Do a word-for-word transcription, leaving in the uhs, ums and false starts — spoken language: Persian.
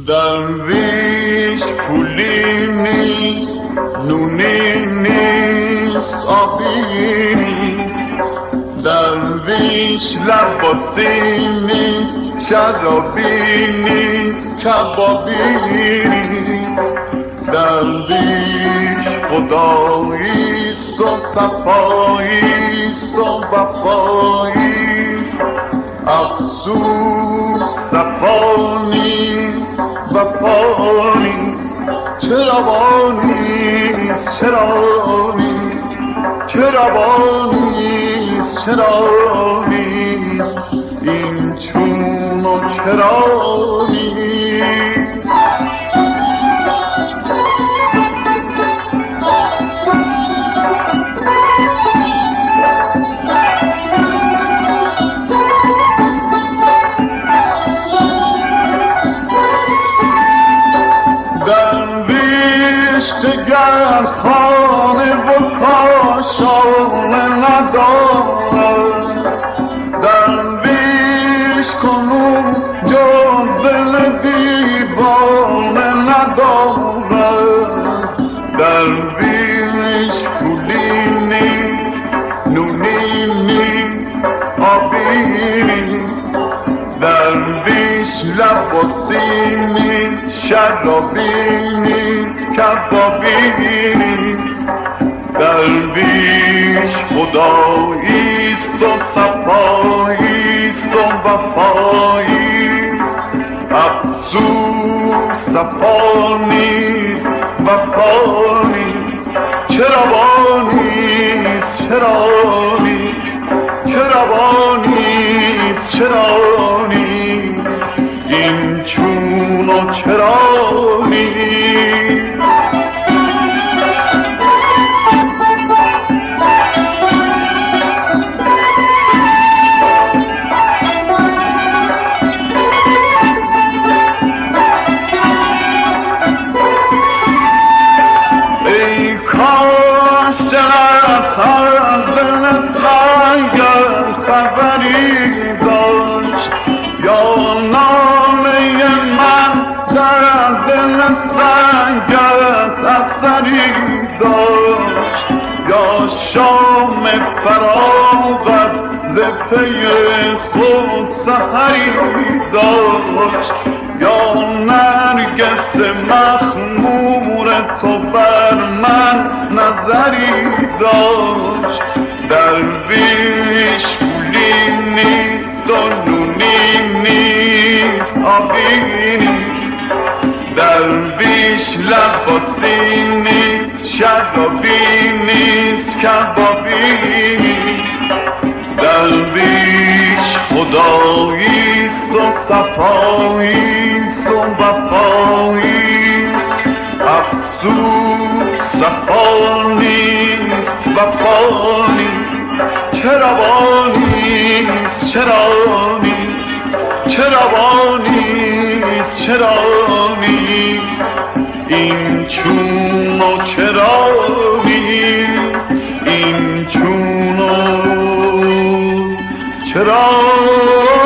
درویش پولی نیست، نونی نیست، آبی نیست. درویش لباسی نیست، شرابی نیست، کبابی نیست. درویش خداییست و صفاییست و وفاییست. افسوس صفا نیست، وفا نیست. چرا با نیست، چرا نیست، چرا با نیست، چرا نیست. این چون و چرا نیست. دگر خانه و کاشانه ندارد. درویش کنون جز دل دیوانه ندارد. درویش پولی نیست، نونی نیست، آبی نیست. درویش لباسی نیست، شرابی نیست، کبابی نیست. درویش خداییست و صفاییست و وفاییست. افسوس صفا نیست، وفا نیست. چرا با نیست، چرا نیست، چرا با نیست، چرا نیست. این چون و چرا نیست. ای کاش دلت از دل تنگت خبری داشت، یا ناله من در دل سنگت اثری داشت، یا شام فراغت ز پی خود سحری داشت، یا نرگس مخمور تو بر من نظری داشت. درویش پولی نیست و نونی نیست، آبی نیست. درویش لباسی نیست، شرابی نیست، کبابی نیست. درویش خداییست و صفاییست و وفاییست. افسوس صفا نیست، وفا نیست. چرا با نیست، چرا نیست، چرا با نیست، چرا نیست. این چون و چرا نیست. این چون و چرا